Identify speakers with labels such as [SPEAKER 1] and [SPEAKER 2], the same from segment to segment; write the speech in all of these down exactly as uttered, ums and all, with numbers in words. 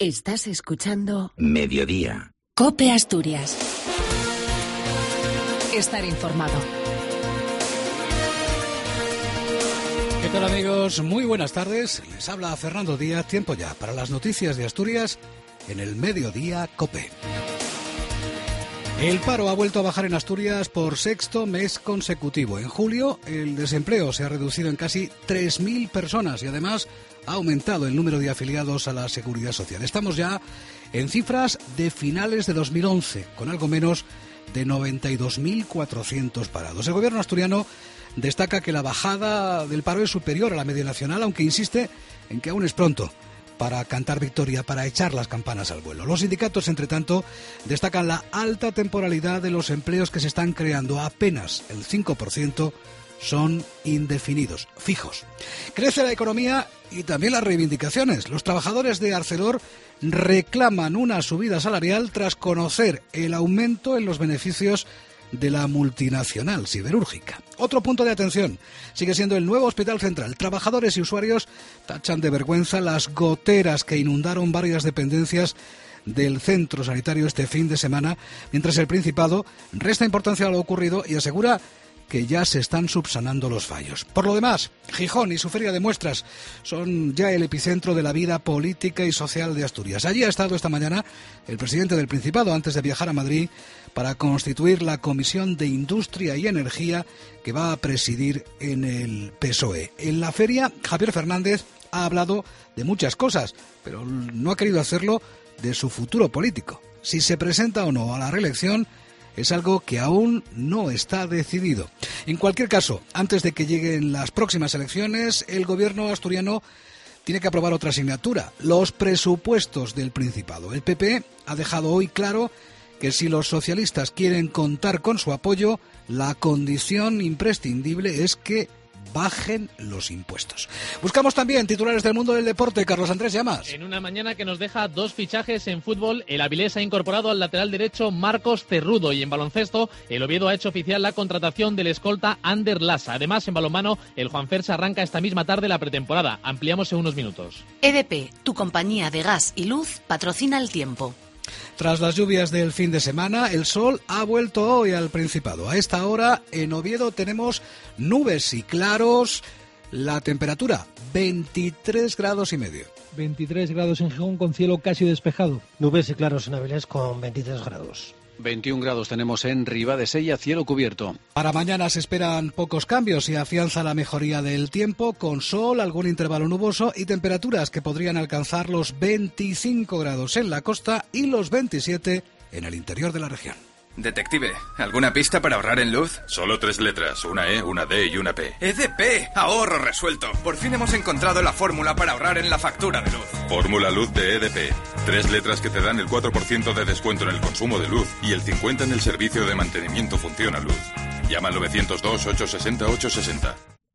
[SPEAKER 1] Estás escuchando
[SPEAKER 2] Mediodía.
[SPEAKER 1] COPE Asturias. Estar informado.
[SPEAKER 3] ¿Qué tal, amigos? Muy buenas tardes. Les habla Fernando Díaz. Tiempo ya para las noticias de Asturias en el Mediodía COPE. El paro ha vuelto a bajar en Asturias por sexto mes consecutivo. En julio, el desempleo se ha reducido en casi tres mil personas y además ha aumentado el número de afiliados a la Seguridad Social. Estamos ya en cifras de finales de dos mil once, con algo menos de noventa y dos mil cuatrocientos parados. El gobierno asturiano destaca que la bajada del paro es superior a la media nacional, aunque insiste en que aún es pronto para cantar victoria, para echar las campanas al vuelo. Los sindicatos, entre tanto, destacan la alta temporalidad de los empleos que se están creando. Apenas el cinco por ciento son indefinidos, fijos. Crece la economía y también las reivindicaciones. Los trabajadores de Arcelor reclaman una subida salarial tras conocer el aumento en los beneficios de la multinacional siderúrgica. Otro punto de atención sigue siendo el nuevo Hospital Central. Trabajadores y usuarios tachan de vergüenza las goteras que inundaron varias dependencias del centro sanitario este fin de semana, mientras el Principado resta importancia a lo ocurrido y asegura que ya se están subsanando los fallos. Por lo demás, Gijón y su feria de muestras son ya el epicentro de la vida política y social de Asturias. Allí ha estado esta mañana el presidente del Principado antes de viajar a Madrid para constituir la Comisión de Industria y Energía que va a presidir en el P S O E. En la feria, Javier Fernández ha hablado de muchas cosas, pero no ha querido hacerlo de su futuro político. Si se presenta o no a la reelección es algo que aún no está decidido. En cualquier caso, antes de que lleguen las próximas elecciones, el gobierno asturiano tiene que aprobar otra asignatura, los presupuestos del Principado. El P P ha dejado hoy claro que si los socialistas quieren contar con su apoyo, la condición imprescindible es que bajen los impuestos. Buscamos también titulares del mundo del deporte. Carlos Andrés Llamas.
[SPEAKER 4] En una mañana que nos deja dos fichajes en fútbol, el Avilés ha incorporado al lateral derecho Marcos Cerrudo y en baloncesto el Oviedo ha hecho oficial la contratación del escolta Ander Lasa. Además, en balonmano, el Juanfersa arranca esta misma tarde la pretemporada. Ampliamos en unos minutos.
[SPEAKER 1] E D P, tu compañía de gas y luz, patrocina el tiempo.
[SPEAKER 3] Tras las lluvias del fin de semana, el sol ha vuelto hoy al Principado. A esta hora, en Oviedo, tenemos nubes y claros. La temperatura, veintitrés grados y medio.
[SPEAKER 5] veintitrés grados en Gijón con cielo casi despejado.
[SPEAKER 6] Nubes y claros en Avilés con veintitrés grados.
[SPEAKER 7] veintiún grados tenemos en Ribadesella, cielo cubierto.
[SPEAKER 3] Para mañana se esperan pocos cambios y afianza la mejoría del tiempo, con sol, algún intervalo nuboso y temperaturas que podrían alcanzar los veinticinco grados en la costa y los veintisiete en el interior de la región.
[SPEAKER 8] Detective, ¿alguna pista para ahorrar en luz?
[SPEAKER 9] Solo tres letras, una E, una D y una P.
[SPEAKER 8] E D P, ahorro resuelto. Por fin hemos encontrado la fórmula para ahorrar en la factura de luz.
[SPEAKER 9] Fórmula Luz de E D P. Tres letras que te dan el cuatro por ciento de descuento en el consumo de luz y el cincuenta por ciento en el servicio de mantenimiento Funciona Luz. Llama al novecientos dos, ochocientos sesenta, ochocientos sesenta.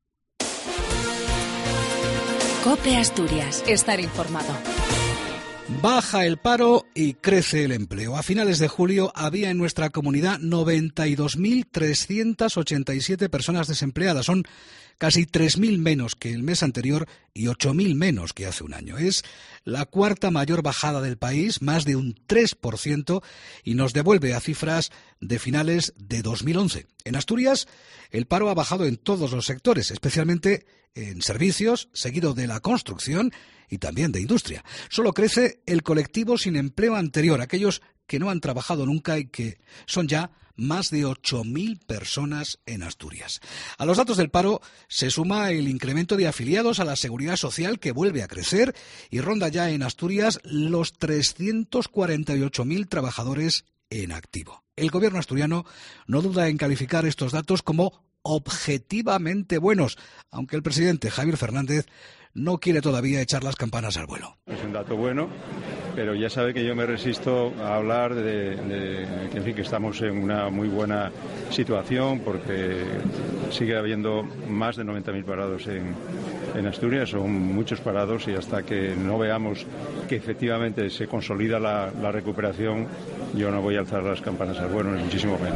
[SPEAKER 1] COPE Asturias. Estar informado.
[SPEAKER 3] Baja el paro y crece el empleo. A finales de julio había en nuestra comunidad noventa y dos mil trescientas ochenta y siete personas desempleadas. Son casi tres mil menos que el mes anterior y ocho mil menos que hace un año. Es la cuarta mayor bajada del país, más de un tres por ciento, y nos devuelve a cifras de finales de dos mil once. En Asturias, el paro ha bajado en todos los sectores, especialmente en servicios, seguido de la construcción y también de industria. Solo crece el colectivo sin empleo anterior, aquellos que no han trabajado nunca y que son ya más de ocho mil personas en Asturias. A los datos del paro se suma el incremento de afiliados a la Seguridad Social, que vuelve a crecer y ronda ya en Asturias los trescientos cuarenta y ocho mil trabajadores en activo. El gobierno asturiano no duda en calificar estos datos como objetivamente buenos, aunque el presidente Javier Fernández no quiere todavía echar las campanas al vuelo.
[SPEAKER 10] Es un dato bueno, pero ya sabe que yo me resisto a hablar de, de que, en fin, que estamos en una muy buena situación porque sigue habiendo más de noventa mil parados en, en Asturias, son muchos parados y hasta que no veamos que efectivamente se consolida la, la recuperación, yo no voy a alzar las campanas al vuelo, ni muchísimo menos.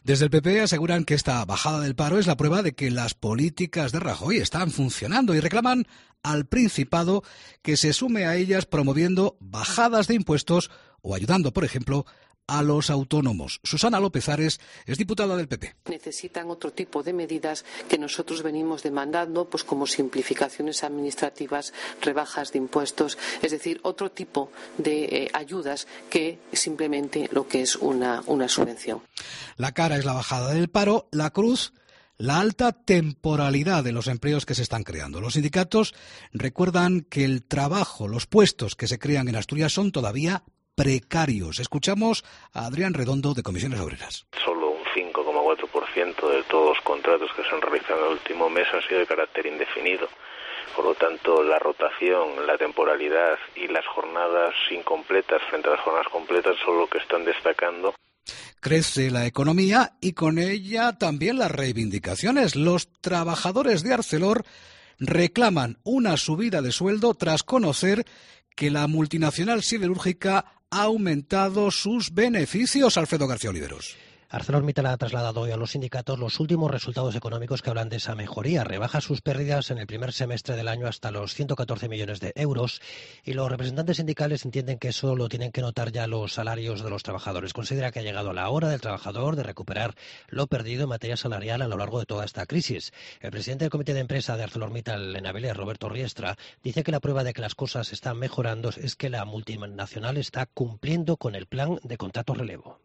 [SPEAKER 3] Desde el P P aseguran que esta bajada del paro es la prueba de que las políticas de Rajoy están funcionando y reclaman al Principado que se sume a ellas promoviendo bajadas de impuestos o ayudando, por ejemplo, a los autónomos. Susana López Ares es diputada del P P.
[SPEAKER 2] Necesitan otro tipo de medidas que nosotros venimos demandando, pues como simplificaciones administrativas, rebajas de impuestos, es decir, otro tipo de eh, ayudas que simplemente lo que es una, una subvención.
[SPEAKER 3] La cara es la bajada del paro, la cruz, la alta temporalidad de los empleos que se están creando. Los sindicatos recuerdan que el trabajo, los puestos que se crean en Asturias son todavía precarios. Escuchamos a Adrián Redondo de Comisiones Obreras.
[SPEAKER 11] Solo un cinco coma cuatro por ciento de todos los contratos que se han realizado en el último mes han sido de carácter indefinido. Por lo tanto, la rotación, la temporalidad y las jornadas incompletas frente a las jornadas completas son lo que están destacando.
[SPEAKER 3] Crece la economía y con ella también las reivindicaciones. Los trabajadores de Arcelor reclaman una subida de sueldo tras conocer que la multinacional siderúrgica ha aumentado sus beneficios. Alfredo García Oliveros.
[SPEAKER 6] ArcelorMittal ha trasladado hoy a los sindicatos los últimos resultados económicos que hablan de esa mejoría. Rebaja sus pérdidas en el primer semestre del año hasta los ciento catorce millones de euros y los representantes sindicales entienden que eso lo tienen que notar ya los salarios de los trabajadores. Considera que ha llegado la hora del trabajador de recuperar lo perdido en materia salarial a lo largo de toda esta crisis. El presidente del comité de empresa de ArcelorMittal en Avilés, Roberto Riestra, dice que la prueba de que las cosas están mejorando es que la multinacional está cumpliendo con el plan de contrato relevo.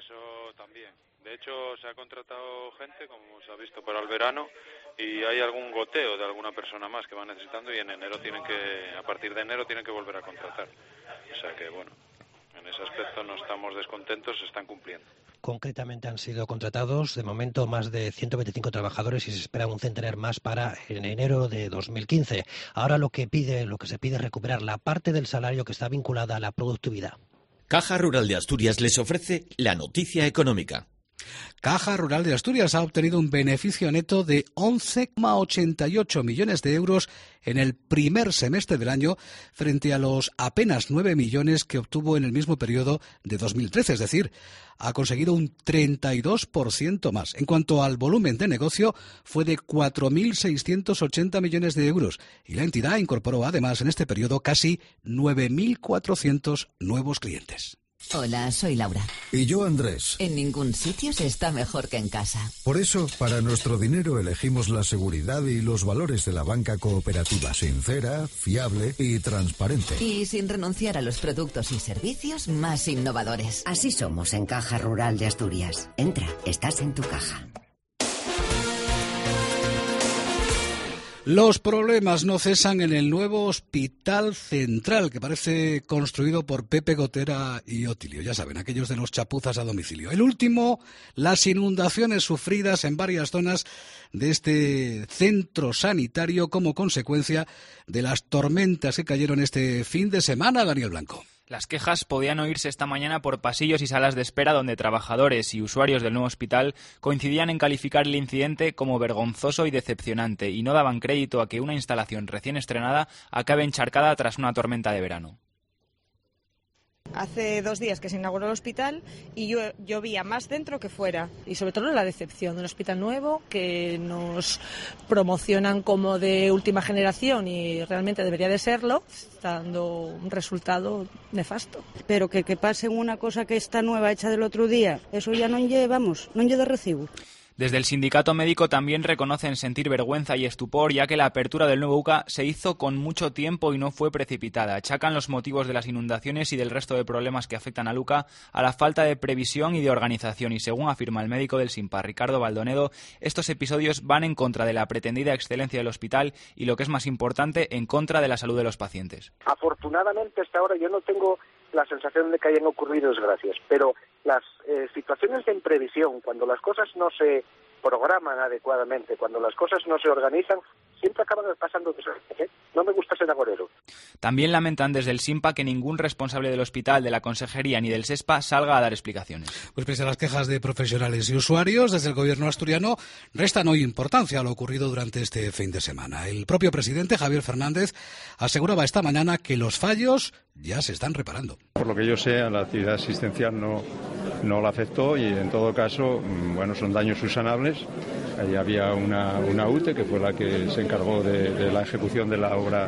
[SPEAKER 10] De hecho, se ha contratado gente, como se ha visto, para el verano y hay algún goteo de alguna persona más que va necesitando y en enero tienen que, a partir de enero tienen que volver a contratar. O sea que, bueno, en ese aspecto no estamos descontentos, se están cumpliendo.
[SPEAKER 6] Concretamente han sido contratados de momento más de ciento veinticinco trabajadores y se espera un centenar más para en enero de dos mil quince. Ahora lo que pide, lo que se pide es recuperar la parte del salario que está vinculada a la productividad.
[SPEAKER 12] Caja Rural de Asturias les ofrece la noticia económica.
[SPEAKER 3] Caja Rural de Asturias ha obtenido un beneficio neto de once coma ochenta y ocho millones de euros en el primer semestre del año frente a los apenas nueve millones que obtuvo en el mismo periodo de dos mil trece, es decir, ha conseguido un treinta y dos por ciento más. En cuanto al volumen de negocio, fue de cuatro mil seiscientos ochenta millones de euros y la entidad incorporó además en este periodo casi nueve mil cuatrocientos nuevos clientes.
[SPEAKER 13] Hola, soy Laura.
[SPEAKER 14] Y yo, Andrés.
[SPEAKER 13] En ningún sitio se está mejor que en casa.
[SPEAKER 14] Por eso, para nuestro dinero elegimos la seguridad y los valores de la banca cooperativa. Sincera, fiable y transparente.
[SPEAKER 13] Y sin renunciar a los productos y servicios más innovadores.
[SPEAKER 15] Así somos en Caja Rural de Asturias. Entra, estás en tu caja.
[SPEAKER 3] Los problemas no cesan en el nuevo Hospital Central, que parece construido por Pepe Gotera y Otilio. Ya saben, aquellos de los chapuzas a domicilio. El último, las inundaciones sufridas en varias zonas de este centro sanitario como consecuencia de las tormentas que cayeron este fin de semana. Daniel Blanco.
[SPEAKER 16] Las quejas podían oírse esta mañana por pasillos y salas de espera donde trabajadores y usuarios del nuevo hospital coincidían en calificar el incidente como vergonzoso y decepcionante y no daban crédito a que una instalación recién estrenada acabe encharcada tras una tormenta de verano.
[SPEAKER 17] Hace dos días que se inauguró el hospital y yo llovía más dentro que fuera. Y sobre todo la decepción de un hospital nuevo que nos promocionan como de última generación y realmente debería de serlo, está dando un resultado nefasto.
[SPEAKER 18] Pero que, que pase una cosa que está nueva hecha del otro día, eso ya no llevamos, no lleva de recibo.
[SPEAKER 16] Desde el sindicato médico también reconocen sentir vergüenza y estupor, ya que la apertura del nuevo U C A se hizo con mucho tiempo y no fue precipitada. Achacan los motivos de las inundaciones y del resto de problemas que afectan al U C A a la falta de previsión y de organización. Y según afirma el médico del SINPA, Ricardo Baldonedo, estos episodios van en contra de la pretendida excelencia del hospital y, lo que es más importante, en contra de la salud de los pacientes.
[SPEAKER 19] Afortunadamente, hasta ahora yo no tengo la sensación de que hayan ocurrido desgracias, pero las eh, situaciones de imprevisión, cuando las cosas no se programan adecuadamente, cuando las cosas no se organizan, siempre acaban pasando desgracias, ¿eh? No me gusta ser agorero.
[SPEAKER 16] También lamentan desde el SINPA que ningún responsable del hospital, de la consejería ni del SESPA salga a dar explicaciones.
[SPEAKER 3] Pues pese a las quejas de profesionales y usuarios, desde el gobierno asturiano restan hoy importancia a lo ocurrido durante este fin de semana. El propio presidente, Javier Fernández, aseguraba esta mañana que los fallos ya se están reparando.
[SPEAKER 10] Por lo que yo sé, la actividad asistencial no, no la aceptó y en todo caso, bueno, son daños subsanables. Ahí había una, una U T E que fue la que se encargó de, de la ejecución de la obra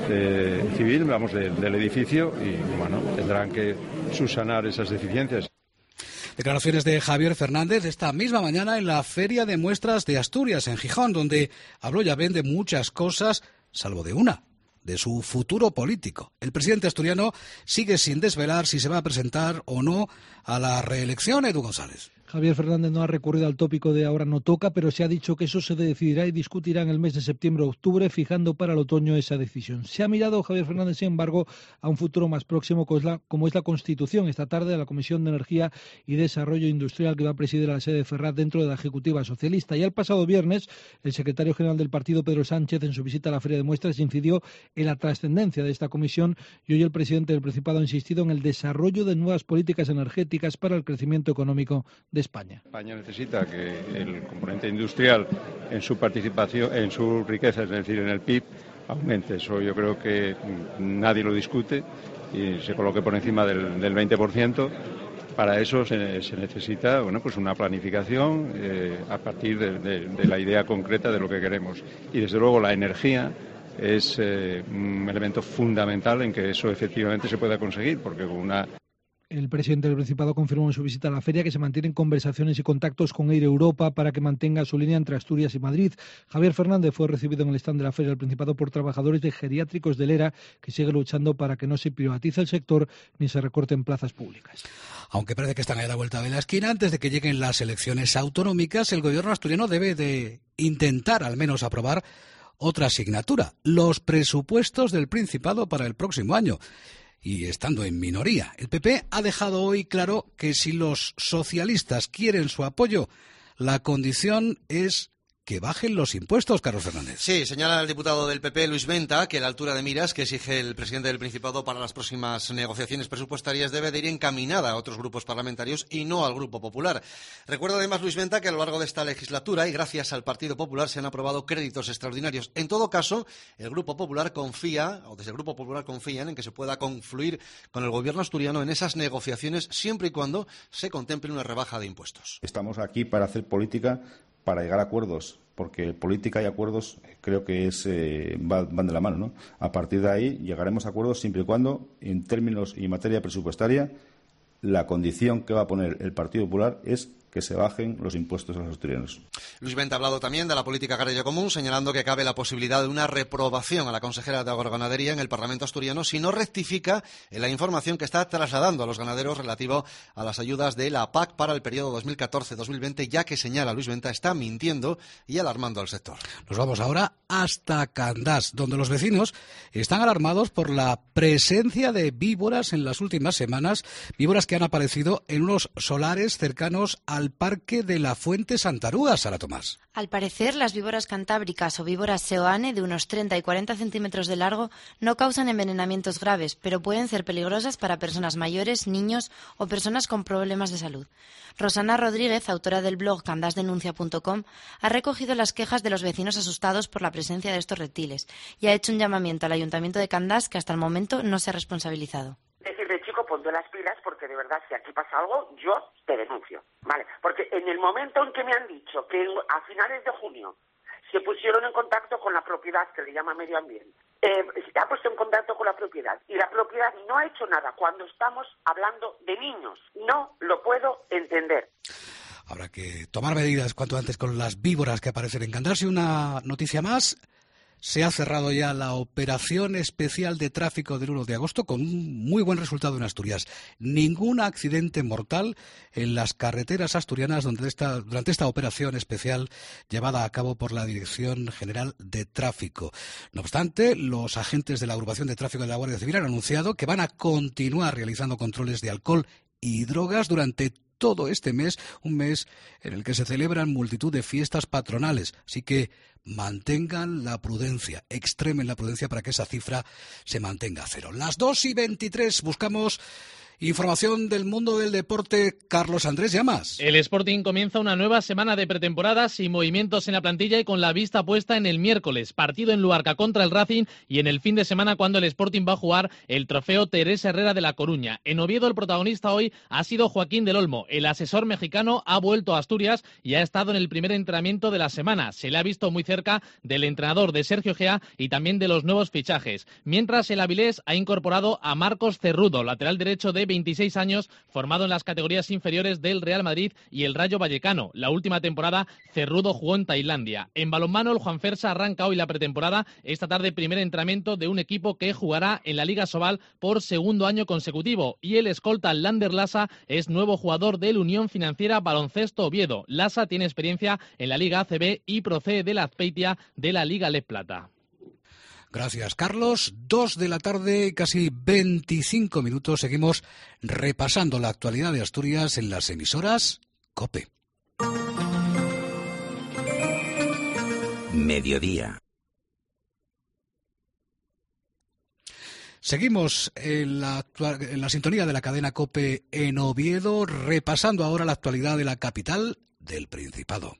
[SPEAKER 10] de, civil, vamos, de, del edificio y, bueno, tendrán que subsanar esas deficiencias.
[SPEAKER 3] Declaraciones de Javier Fernández esta misma mañana en la Feria de Muestras de Asturias, en Gijón, donde habló ya bien de muchas cosas, salvo de una, de su futuro político. El presidente asturiano sigue sin desvelar si se va a presentar o no a la reelección. Edu González.
[SPEAKER 5] Javier Fernández no ha recurrido al tópico de ahora no toca, pero se ha dicho que eso se decidirá y discutirá en el mes de septiembre o octubre, fijando para el otoño esa decisión. Se ha mirado Javier Fernández, sin embargo, a un futuro más próximo, como es la, como es la constitución esta tarde de la Comisión de Energía y Desarrollo Industrial que va a presidir a la sede de Ferraz dentro de la Ejecutiva Socialista. Y el pasado viernes, el secretario general del partido, Pedro Sánchez, en su visita a la Feria de Muestras, incidió en la trascendencia de esta comisión y hoy el presidente del Principado ha insistido en el desarrollo de nuevas políticas energéticas para el crecimiento económico de España.
[SPEAKER 10] España necesita que el componente industrial en su participación, en su riqueza, es decir, en el P I B, aumente. Eso yo creo que nadie lo discute y se coloque por encima del, del veinte por ciento. Para eso se, se necesita, bueno, pues una planificación eh, a partir de, de, de la idea concreta de lo que queremos. Y desde luego la energía es eh, un elemento fundamental en que eso efectivamente se pueda conseguir, porque con una...
[SPEAKER 5] El presidente del Principado confirmó en su visita a la feria que se mantienen conversaciones y contactos con Air Europa para que mantenga su línea entre Asturias y Madrid. Javier Fernández fue recibido en el stand de la feria del Principado por trabajadores de geriátricos del ERA, que sigue luchando para que no se privatice el sector ni se recorten plazas públicas.
[SPEAKER 3] Aunque parece que están ahí a la vuelta de la esquina, antes de que lleguen las elecciones autonómicas, el gobierno asturiano debe de intentar al menos aprobar otra asignatura, los presupuestos del Principado para el próximo año. Y estando en minoría, el P P ha dejado hoy claro que si los socialistas quieren su apoyo, la condición es que bajen los impuestos, Carlos Fernández.
[SPEAKER 20] Sí, señala el diputado del P P, Luis Venta, que la altura de miras que exige el presidente del Principado para las próximas negociaciones presupuestarias debe de ir encaminada a otros grupos parlamentarios y no al Grupo Popular. Recuerda además Luis Venta que a lo largo de esta legislatura y gracias al Partido Popular se han aprobado créditos extraordinarios. En todo caso, el Grupo Popular confía, o desde el Grupo Popular confían en que se pueda confluir con el gobierno asturiano en esas negociaciones siempre y cuando se contemple una rebaja de impuestos.
[SPEAKER 21] Estamos aquí para hacer política, para llegar a acuerdos, porque política y acuerdos creo que es eh, van de la mano, ¿no? A partir de ahí llegaremos a acuerdos siempre y cuando, en términos y materia presupuestaria, la condición que va a poner el Partido Popular es que se bajen los impuestos a los asturianos.
[SPEAKER 20] Luis Venta ha hablado también de la política agraria común, señalando que cabe la posibilidad de una reprobación a la consejera de Agroganadería en el Parlamento asturiano si no rectifica en la información que está trasladando a los ganaderos relativo a las ayudas de la P A C para el periodo dos mil catorce dos mil veinte, ya que señala Luis Venta está mintiendo y alarmando al sector.
[SPEAKER 3] Nos vamos ahora hasta Candás, donde los vecinos están alarmados por la presencia de víboras en las últimas semanas, víboras que han aparecido en unos solares cercanos a al Parque de la Fuente Santarúa, Sara Tomás.
[SPEAKER 22] Al parecer, las víboras cantábricas o víboras seoane de unos treinta y cuarenta centímetros de largo no causan envenenamientos graves, pero pueden ser peligrosas para personas mayores, niños o personas con problemas de salud. Rosana Rodríguez, autora del blog candasdenuncia punto com, ha recogido las quejas de los vecinos asustados por la presencia de estos reptiles y ha hecho un llamamiento al Ayuntamiento de Candás que hasta el momento no se ha responsabilizado.
[SPEAKER 23] Decirle, chico, ponte las pilas porque de verdad si aquí pasa algo, yo te denuncio, ¿vale? Porque en el momento en que me han dicho que a finales de junio se pusieron en contacto con la propiedad, que le llama medio ambiente, eh, se ha puesto en contacto con la propiedad y la propiedad no ha hecho nada cuando estamos hablando de niños, no lo puedo entender.
[SPEAKER 3] Habrá que tomar medidas cuanto antes con las víboras que aparecen en Candás. Y una noticia más. Se ha cerrado ya la operación especial de tráfico del uno de agosto con un muy buen resultado en Asturias. Ningún accidente mortal en las carreteras asturianas donde esta, durante esta operación especial llevada a cabo por la Dirección General de Tráfico. No obstante, los agentes de la Agrupación de Tráfico de la Guardia Civil han anunciado que van a continuar realizando controles de alcohol y drogas durante todo este mes, un mes en el que se celebran multitud de fiestas patronales. Así que mantengan la prudencia, extremen la prudencia para que esa cifra se mantenga a cero. Las dos y veintitrés buscamos Información del mundo del deporte, Carlos Andrés Llamas.
[SPEAKER 4] El Sporting comienza una nueva semana de pretemporada sin movimientos en la plantilla y con la vista puesta en el miércoles, partido en Luarca contra el Racing, y en el fin de semana cuando el Sporting va a jugar el trofeo Teresa Herrera de La Coruña. En Oviedo el protagonista hoy ha sido Joaquín del Olmo. El asesor mexicano ha vuelto a Asturias y ha estado en el primer entrenamiento de la semana. Se le ha visto muy cerca del entrenador de Sergio Gea y también de los nuevos fichajes. Mientras el Avilés ha incorporado a Marcos Cerrudo, lateral derecho de veintiséis años, formado en las categorías inferiores del Real Madrid y el Rayo Vallecano. La última temporada Cerrudo jugó en Tailandia. En balonmano el Juanfersa arranca hoy la pretemporada. Esta tarde primer entrenamiento de un equipo que jugará en la Liga Sobal por segundo año consecutivo. Y el escolta Lander Lassa es nuevo jugador del Unión Financiera Baloncesto Oviedo. Lassa tiene experiencia en la Liga A C B y procede de la Azpeitia de la Liga Lez Plata.
[SPEAKER 3] Gracias, Carlos. Dos de la tarde, casi veinticinco minutos. Seguimos repasando la actualidad de Asturias en las emisoras COPE.
[SPEAKER 7] Mediodía.
[SPEAKER 3] Seguimos en la, actual, en la sintonía de la cadena COPE en Oviedo, repasando ahora la actualidad de la capital del Principado.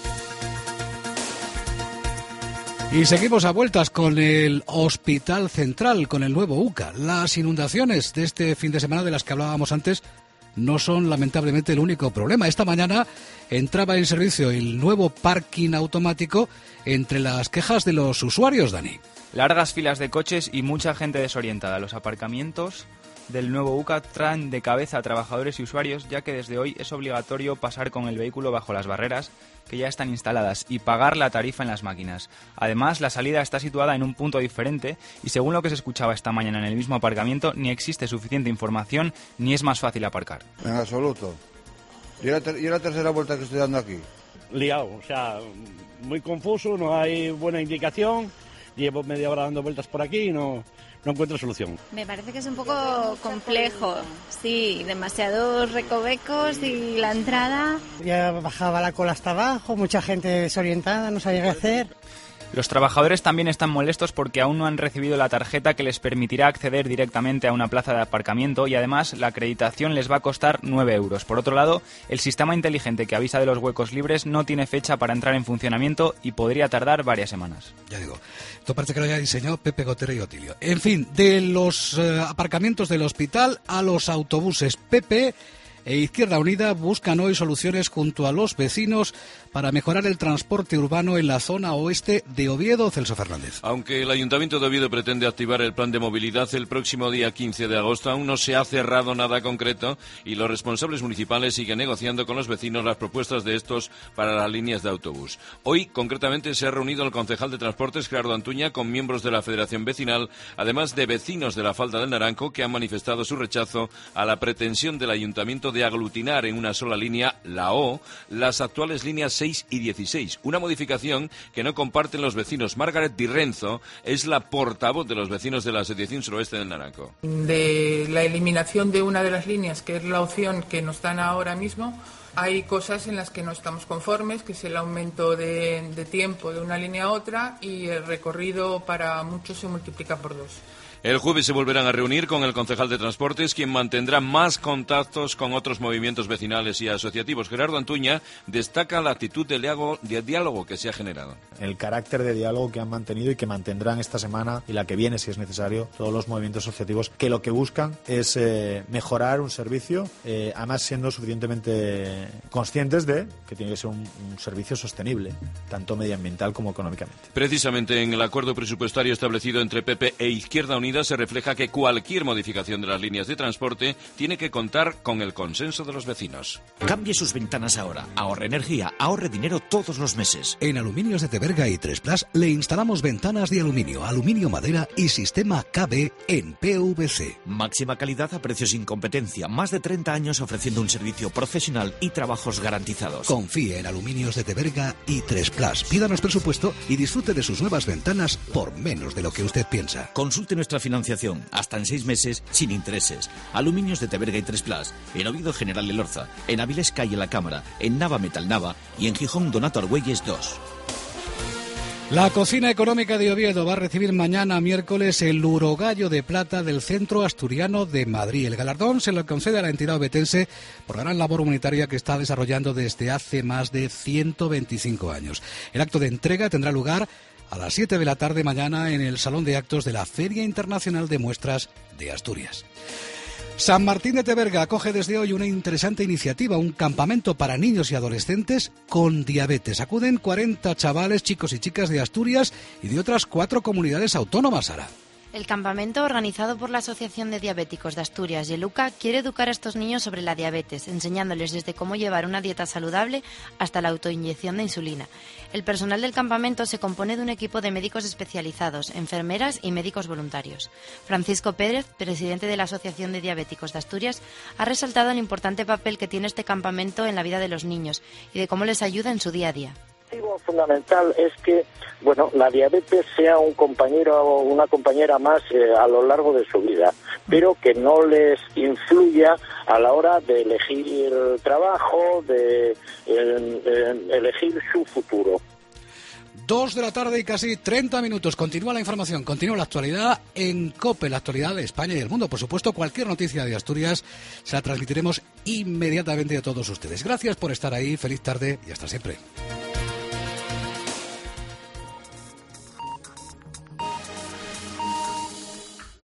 [SPEAKER 3] Y seguimos a vueltas con el Hospital Central, con el nuevo U C A. Las inundaciones de este fin de semana de las que hablábamos antes no son lamentablemente el único problema. Esta mañana entraba en servicio el nuevo parking automático entre las quejas de los usuarios, Dani.
[SPEAKER 16] Largas filas de coches y mucha gente desorientada. Los aparcamientos del nuevo U C A traen de cabeza a trabajadores y usuarios, ya que desde hoy es obligatorio pasar con el vehículo bajo las barreras que ya están instaladas y pagar la tarifa en las máquinas. Además, la salida está situada en un punto diferente y, según lo que se escuchaba esta mañana en el mismo aparcamiento, ni existe suficiente información ni es más fácil aparcar.
[SPEAKER 8] En absoluto. Yo la, ter- yo la tercera vuelta que estoy dando aquí.
[SPEAKER 24] Liado, o sea, muy confuso, no hay buena indicación. Llevo media hora dando vueltas por aquí y no, no encuentro solución.
[SPEAKER 25] Me parece que es un poco complejo, sí, demasiados recovecos y la entrada.
[SPEAKER 26] Ya bajaba la cola hasta abajo, mucha gente desorientada, no sabía qué hacer.
[SPEAKER 16] Los trabajadores también están molestos porque aún no han recibido la tarjeta que les permitirá acceder directamente a una plaza de aparcamiento y además la acreditación les va a costar nueve euros. Por otro lado, el sistema inteligente que avisa de los huecos libres no tiene fecha para entrar en funcionamiento y podría tardar varias semanas.
[SPEAKER 3] Ya digo, esto parece que lo haya diseñado Pepe Gotero y Otilio. En fin, de los eh, aparcamientos del hospital a los autobuses, Pepe e Izquierda Unida buscan hoy soluciones junto a los vecinos para mejorar el transporte urbano en la zona oeste de Oviedo. Celso Fernández.
[SPEAKER 27] Aunque el Ayuntamiento de Oviedo pretende activar el plan de movilidad el próximo día quince de agosto, aún no se ha cerrado nada concreto y los responsables municipales siguen negociando con los vecinos las propuestas de estos para las líneas de autobús. Hoy, concretamente, se ha reunido el concejal de Transportes, Gerardo Antuña, con miembros de la Federación Vecinal, además de vecinos de la Falda del Naranco, que han manifestado su rechazo a la pretensión del Ayuntamiento de aglutinar en una sola línea, la O, las actuales líneas seis y dieciséis, una modificación que no comparten los vecinos. Margaret Di Renzo es la portavoz de los vecinos de la Asociación Suroeste del Naranco.
[SPEAKER 28] De la eliminación de una de las líneas, que es la opción que nos dan ahora mismo, hay cosas en las que no estamos conformes, que es el aumento de, de tiempo de una línea a otra y el recorrido para muchos se multiplica por dos.
[SPEAKER 27] El jueves se volverán a reunir con el concejal de Transportes, quien mantendrá más contactos con otros movimientos vecinales y asociativos. Gerardo Antuña destaca la actitud de diálogo, de diálogo que se ha generado.
[SPEAKER 29] El carácter de diálogo que han mantenido y que mantendrán esta semana y la que viene, si es necesario, todos los movimientos asociativos, que lo que buscan es eh, mejorar un servicio, eh, además siendo suficientemente conscientes de que tiene que ser un, un servicio sostenible, tanto medioambiental como económicamente.
[SPEAKER 27] Precisamente en el acuerdo presupuestario establecido entre P P e Izquierda Unida se refleja que cualquier modificación de las líneas de transporte tiene que contar con el consenso de los vecinos.
[SPEAKER 7] Cambie sus ventanas ahora. Ahorre energía, ahorre dinero todos los meses.
[SPEAKER 3] En Aluminios de Teberga y tres Plus le instalamos ventanas de aluminio, aluminio madera y sistema K B en P V C.
[SPEAKER 7] Máxima calidad a precios sin competencia. Más de treinta años ofreciendo un servicio profesional y trabajos garantizados.
[SPEAKER 3] Confíe en Aluminios de Teberga y tres Plus. Pídanos presupuesto y disfrute de sus nuevas ventanas por menos de lo que usted piensa.
[SPEAKER 7] Consulte nuestra financiación, hasta en seis meses, sin intereses. Aluminios de Teberga y tres Plus, en Oviedo General Elorza, en Avilés Calle La Cámara, en Nava Metal Nava y en Gijón Donato Argüelles dos.
[SPEAKER 3] La cocina económica de Oviedo va a recibir mañana miércoles el Urogallo de Plata del Centro Asturiano de Madrid. El galardón se lo concede a la entidad obetense por gran labor humanitaria que está desarrollando desde hace más de ciento veinticinco años. El acto de entrega tendrá lugar a las siete de la tarde mañana en el Salón de Actos de la Feria Internacional de Muestras de Asturias. San Martín de Teverga acoge desde hoy una interesante iniciativa, un campamento para niños y adolescentes con diabetes. Acuden cuarenta chavales, chicos y chicas de Asturias y de otras cuatro comunidades autónomas, Sara.
[SPEAKER 22] El campamento, organizado por la Asociación de Diabéticos de Asturias y Eluca, quiere educar a estos niños sobre la diabetes, enseñándoles desde cómo llevar una dieta saludable hasta la autoinyección de insulina. El personal del campamento se compone de un equipo de médicos especializados, enfermeras y médicos voluntarios. Francisco Pérez, presidente de la Asociación de Diabéticos de Asturias, ha resaltado el importante papel que tiene este campamento en la vida de los niños y de cómo les ayuda en su día a día.
[SPEAKER 1] El objetivo fundamental es que, bueno, la diabetes sea un compañero o una compañera más eh, a lo largo de su vida, pero que no les influya a la hora de elegir trabajo, de eh, eh, elegir su futuro.
[SPEAKER 3] Dos de la tarde y casi treinta minutos. Continúa la información, continúa la actualidad en COPE, la actualidad de España y el mundo. Por supuesto, cualquier noticia de Asturias se la transmitiremos inmediatamente a todos ustedes. Gracias por estar ahí, feliz tarde y hasta siempre.